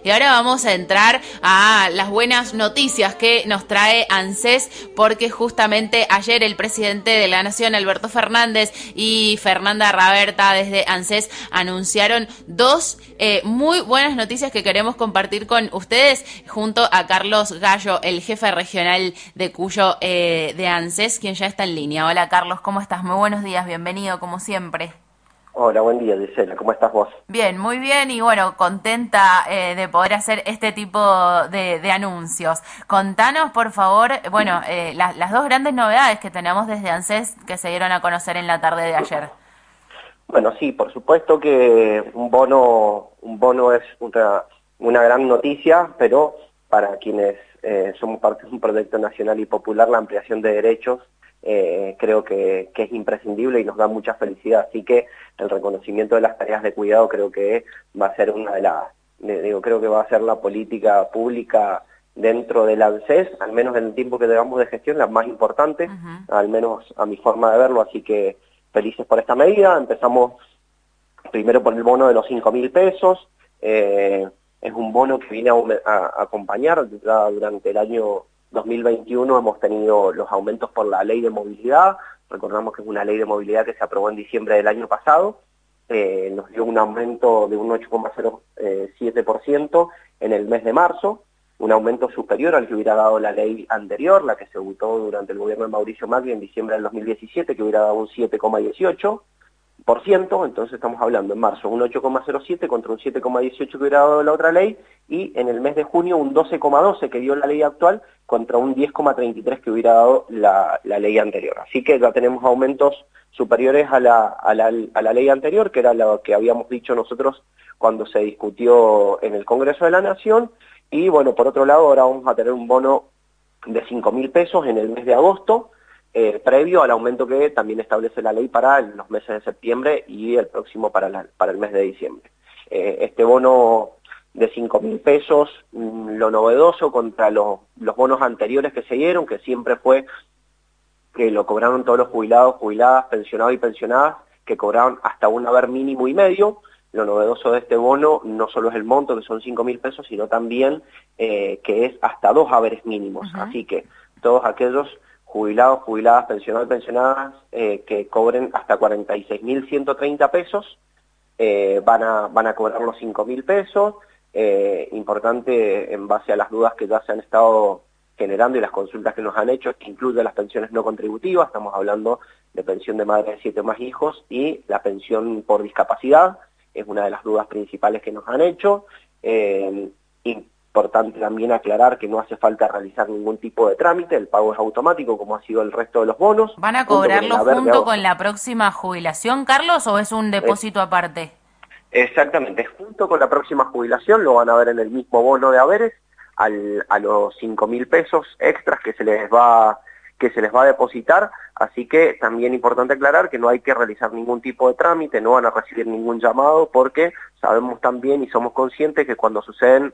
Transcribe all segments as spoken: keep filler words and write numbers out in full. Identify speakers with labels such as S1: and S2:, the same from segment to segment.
S1: Y ahora vamos a entrar a las buenas noticias que nos trae ANSES, porque justamente ayer el presidente de la Nación, Alberto Fernández, y Fernanda Raberta desde ANSES anunciaron dos eh, muy buenas noticias que queremos compartir con ustedes junto a Carlos Gallo, el jefe regional de Cuyo eh, de ANSES, quien ya está en línea. Hola Carlos, ¿cómo estás? Muy buenos días, bienvenido como siempre.
S2: Hola, buen día, Gisela. ¿Cómo estás vos?
S1: Bien, muy bien y bueno, contenta eh, de poder hacer este tipo de, de anuncios. Contanos, por favor, bueno, eh, la, las dos grandes novedades que tenemos desde ANSES que se dieron a conocer en la tarde de ayer.
S2: Bueno, sí, por supuesto que un bono, un bono es una, una gran noticia, pero para quienes eh, somos parte de un proyecto nacional y popular, la ampliación de derechos eh, creo que, que es imprescindible y nos da mucha felicidad. Así que el reconocimiento de las tareas de cuidado creo que va a ser una de las, digo, creo que va a ser la política pública dentro del ANSES, al menos en el tiempo que llevamos de gestión, la más importante,
S1: Uh-huh.
S2: al menos a mi forma de verlo, así que felices por esta medida. Empezamos primero por el bono de los cinco mil pesos, eh, es un bono que viene a, a, a acompañar, ya durante el año dos mil veintiuno hemos tenido los aumentos por la ley de movilidad, recordamos que es una ley de movilidad que se aprobó en diciembre del año pasado, eh, nos dio un aumento de un ocho coma cero siete por ciento en el mes de marzo, un aumento superior al que hubiera dado la ley anterior, la que se votó durante el gobierno de Mauricio Macri en diciembre del dos mil diecisiete, que hubiera dado un siete coma dieciocho por ciento, entonces estamos hablando en marzo un ocho coma cero siete contra un siete coma dieciocho que hubiera dado la otra ley, y en el mes de junio un doce coma doce que dio la ley actual contra un diez coma treinta y tres que hubiera dado la, la ley anterior. Así que ya tenemos aumentos superiores a la, a, la, a la ley anterior, que era lo que habíamos dicho nosotros cuando se discutió en el Congreso de la Nación. Y bueno, por otro lado, ahora vamos a tener un bono de cinco mil pesos en el mes de agosto, eh, previo al aumento que también establece la ley para los meses de septiembre y el próximo para, la, para el mes de diciembre. Eh, este bono de cinco mil pesos, mmm, lo novedoso contra los, los bonos anteriores que se dieron, que siempre fue que lo cobraron todos los jubilados, jubiladas, pensionados y pensionadas, que cobraron hasta un haber mínimo y medio. Lo novedoso de este bono no solo es el monto, que son cinco mil pesos, sino también eh, que es hasta dos haberes mínimos. Uh-huh. Así que todos aquellos jubilados, jubiladas, pensionados y pensionadas eh, que cobren hasta cuarenta y seis mil ciento treinta pesos eh, van, a, van a cobrar los cinco mil pesos. Eh, importante, en base a las dudas que ya se han estado generando y las consultas que nos han hecho, es que incluye las pensiones no contributivas. Estamos hablando de pensión de madre de siete más hijos y la pensión por discapacidad. Es una de las dudas principales que nos han hecho. Eh, importante también aclarar que no hace falta realizar ningún tipo de trámite, el pago es automático como ha sido el resto de los bonos.
S1: ¿Van a cobrarlo junto con la próxima jubilación, Carlos, o es un depósito
S2: eh,
S1: aparte?
S2: Exactamente, junto con la próxima jubilación lo van a ver en el mismo bono de haberes, al, a los cinco mil pesos extras que se les va que se les va a depositar, así que también importante aclarar que no hay que realizar ningún tipo de trámite, no van a recibir ningún llamado, porque sabemos también y somos conscientes que cuando suceden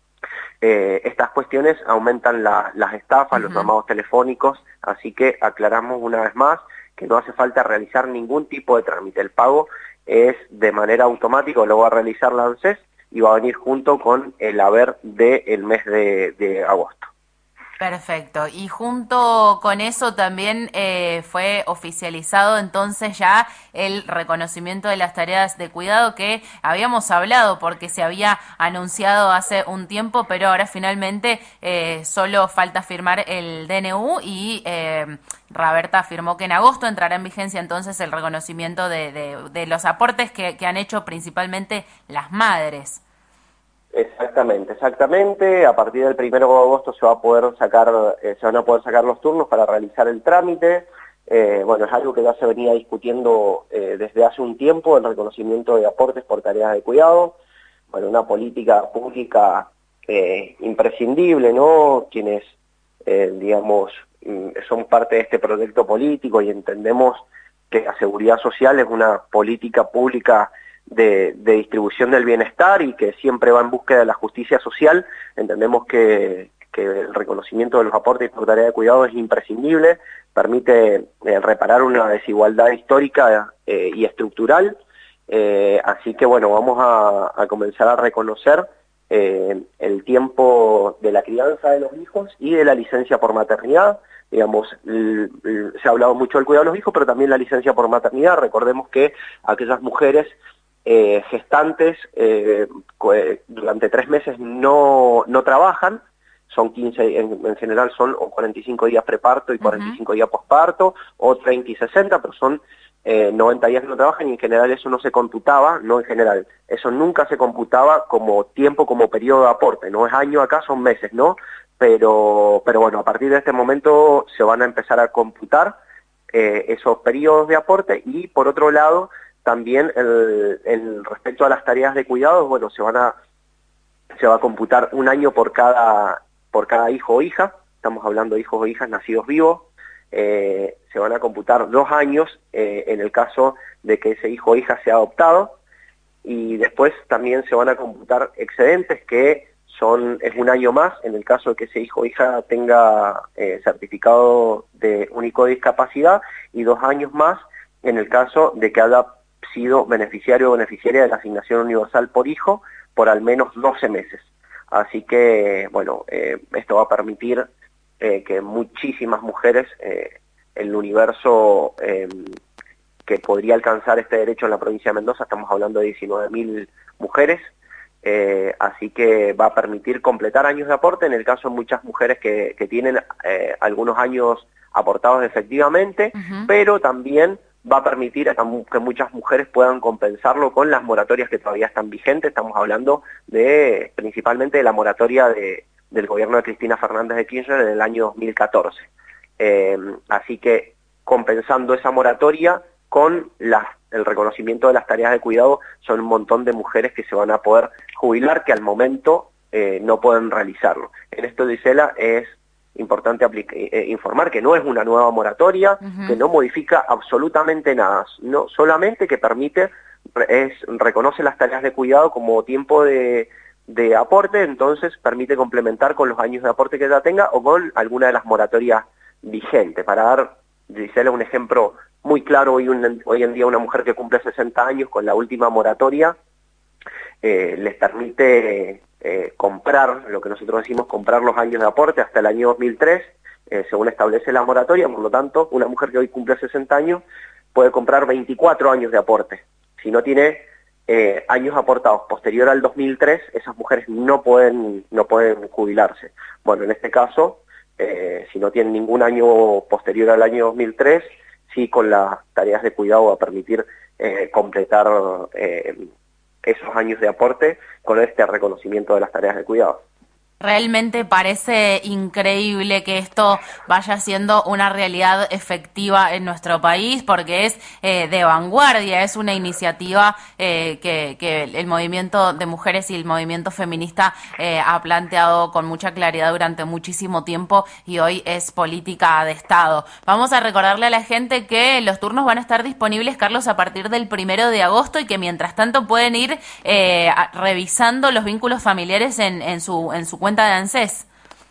S2: eh, estas cuestiones aumentan la, las estafas, uh-huh. los llamados telefónicos, así que aclaramos una vez más que no hace falta realizar ningún tipo de trámite, el pago es de manera automática, lo va a realizar la ANSES y va a venir junto con el haber del mes de, de agosto.
S1: Perfecto, y junto con eso también eh, fue oficializado entonces ya el reconocimiento de las tareas de cuidado que habíamos hablado porque se había anunciado hace un tiempo, pero ahora finalmente eh, solo falta firmar el D N U y eh, Raberta afirmó que en agosto entrará en vigencia entonces el reconocimiento de, de, de los aportes que, que han hecho principalmente las madres.
S2: Exactamente, exactamente. A partir del primero de agosto se va a poder sacar, eh, se van a poder sacar los turnos para realizar el trámite. Eh, bueno, es algo que ya se venía discutiendo eh, desde hace un tiempo, el reconocimiento de aportes por tareas de cuidado. Bueno, una política pública eh, imprescindible, ¿no? Quienes, eh, digamos, son parte de este proyecto político y entendemos que la seguridad social es una política pública De, de distribución del bienestar y que siempre va en búsqueda de la justicia social. Entendemos que, que el reconocimiento de los aportes por tarea de cuidado es imprescindible, permite eh, reparar una desigualdad histórica eh, y estructural, eh, así que bueno, vamos a, a comenzar a reconocer eh, el tiempo de la crianza de los hijos y de la licencia por maternidad. Digamos, l- l- se ha hablado mucho del cuidado de los hijos, pero también la licencia por maternidad. Recordemos que aquellas mujeres eh, gestantes eh, durante tres meses no, no trabajan, son quince, en, en general son o cuarenta y cinco días preparto y cuarenta y cinco uh-huh. días posparto, o treinta y sesenta, pero son eh, noventa días que no trabajan, y en general eso no se computaba, no en general, eso nunca se computaba como tiempo, como periodo de aporte, no es año acá, son meses, ¿no? Pero, pero bueno, a partir de este momento se van a empezar a computar eh, esos periodos de aporte, y por otro lado, también el, el respecto a las tareas de cuidados, bueno, se van a, se va a computar un año por cada por cada hijo o hija, estamos hablando de hijos o hijas nacidos vivos, eh, se van a computar dos años eh, en el caso de que ese hijo o hija sea adoptado, y después también se van a computar excedentes, que son es un año más en el caso de que ese hijo o hija tenga eh, certificado de único de discapacidad, y dos años más en el caso de que haya sido beneficiario o beneficiaria de la asignación universal por hijo por al menos doce meses. Así que, bueno, eh, esto va a permitir eh, que muchísimas mujeres, eh, el universo eh, que podría alcanzar este derecho en la provincia de Mendoza, estamos hablando de diecinueve mil mujeres, eh, así que va a permitir completar años de aporte en el caso de muchas mujeres que, que tienen eh, algunos años aportados efectivamente, uh-huh. pero también va a permitir que muchas mujeres puedan compensarlo con las moratorias que todavía están vigentes. Estamos hablando de principalmente de la moratoria de, del gobierno de Cristina Fernández de Kirchner en el año dos mil catorce. Eh, así que compensando esa moratoria con las, el reconocimiento de las tareas de cuidado, son un montón de mujeres que se van a poder jubilar, que al momento eh, no pueden realizarlo. En esto, Gisela, es importante eh, informar que no es una nueva moratoria, uh-huh. que no modifica absolutamente nada, no, solamente que permite, es, reconoce las tareas de cuidado como tiempo de, de aporte, entonces permite complementar con los años de aporte que ya tenga o con alguna de las moratorias vigentes. Para dar, Gisela, un ejemplo muy claro, hoy, un, hoy en día una mujer que cumple sesenta años con la última moratoria eh, les permite Eh, comprar, lo que nosotros decimos comprar los años de aporte hasta el año dos mil tres, eh, según establece la moratoria. Por lo tanto, una mujer que hoy cumple sesenta años puede comprar veinticuatro años de aporte. Si no tiene eh, años aportados posterior al dos mil tres, esas mujeres no pueden, no pueden jubilarse. Bueno, en este caso, eh, si no tienen ningún año posterior al año dos mil tres, sí, con las tareas de cuidado va a permitir eh, completar eh, esos años de aporte con este reconocimiento de las tareas de cuidado.
S1: Realmente parece increíble que esto vaya siendo una realidad efectiva en nuestro país, porque es eh, de vanguardia, es una iniciativa eh, que, que el movimiento de mujeres y el movimiento feminista eh, ha planteado con mucha claridad durante muchísimo tiempo, y hoy es política de Estado. Vamos a recordarle a la gente que los turnos van a estar disponibles, Carlos, a partir del primero de agosto, y que mientras tanto pueden ir eh, revisando los vínculos familiares en, en su en su cuenta de ANSES.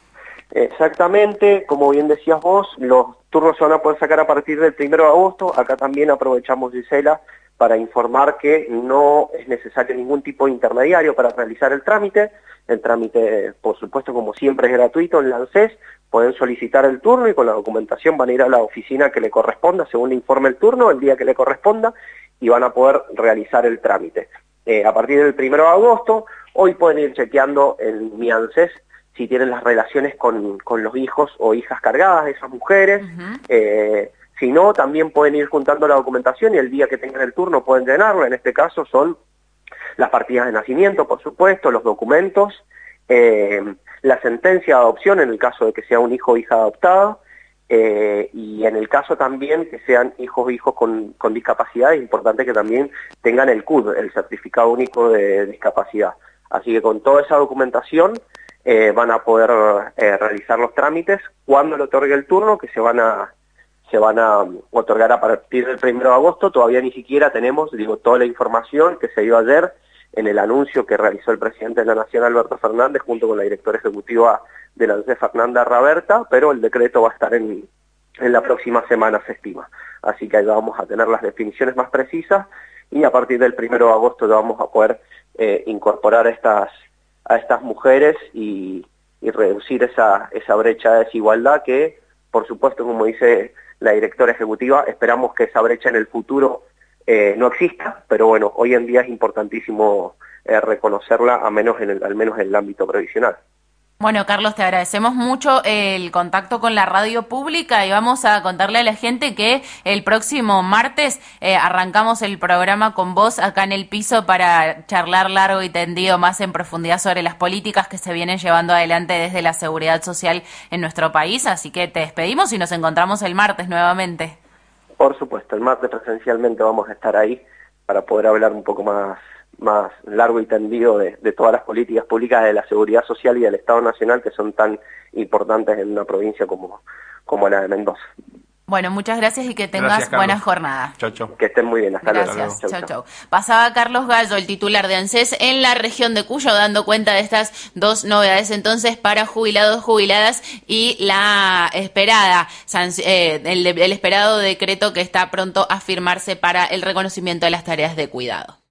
S2: Exactamente, como bien decías vos, los turnos se van a poder sacar a partir del primero de agosto. Acá también aprovechamos, Gisela, para informar que no es necesario ningún tipo de intermediario para realizar el trámite. El trámite, por supuesto, como siempre, es gratuito en la ANSES. Pueden solicitar el turno y con la documentación van a ir a la oficina que le corresponda, según le informe el turno, el día que le corresponda, y van a poder realizar el trámite. Eh, a partir del primero de agosto, hoy pueden ir chequeando en Mi ANSES si tienen las relaciones con, con los hijos o hijas cargadas de esas mujeres. Uh-huh. eh, si no, también pueden ir juntando la documentación y el día que tengan el turno pueden llenarlo. En este caso son las partidas de nacimiento, por supuesto, los documentos, eh, la sentencia de adopción en el caso de que sea un hijo o hija adoptada, eh, y en el caso también que sean hijos o hijos con, con discapacidad, es importante que también tengan el C U D, el Certificado Único de Discapacidad. Así que con toda esa documentación eh, van a poder eh, realizar los trámites cuando le otorgue el turno, que se van a se van a otorgar a partir del primero de agosto. Todavía ni siquiera tenemos, digo, toda la información que se dio ayer en el anuncio que realizó el presidente de la Nación, Alberto Fernández, junto con la directora ejecutiva de la ANSES, Fernanda Raberta, pero el decreto va a estar en, en la próxima semana, se estima. Así que ahí vamos a tener las definiciones más precisas y a partir del primero de agosto ya vamos a poder eh, incorporar estas a estas mujeres y, y reducir esa, esa brecha de desigualdad que, por supuesto, como dice la directora ejecutiva, esperamos que esa brecha en el futuro eh, no exista, pero bueno, hoy en día es importantísimo eh, reconocerla, a menos en el, al menos en el ámbito previsional.
S1: Bueno, Carlos, te agradecemos mucho el contacto con la radio pública y vamos a contarle a la gente que el próximo martes eh, arrancamos el programa con vos acá en el piso para charlar largo y tendido más en profundidad sobre las políticas que se vienen llevando adelante desde la seguridad social en nuestro país. Así que te despedimos y nos encontramos el martes nuevamente.
S2: Por supuesto, el martes presencialmente vamos a estar ahí para poder hablar un poco más más largo y tendido de, de todas las políticas públicas de la seguridad social y del Estado Nacional que son tan importantes en una provincia como, como la de Mendoza.
S1: Bueno, muchas gracias y que tengas buena jornada.
S3: Chau, chau.
S2: Que estén muy bien. Hasta luego.
S1: Gracias. Chau, chau, chau. Pasaba Carlos Gallo, el titular de ANSES en la región de Cuyo, dando cuenta de estas dos novedades entonces para jubilados, jubiladas y la esperada, eh, el, el esperado decreto que está pronto a firmarse para el reconocimiento de las tareas de cuidado.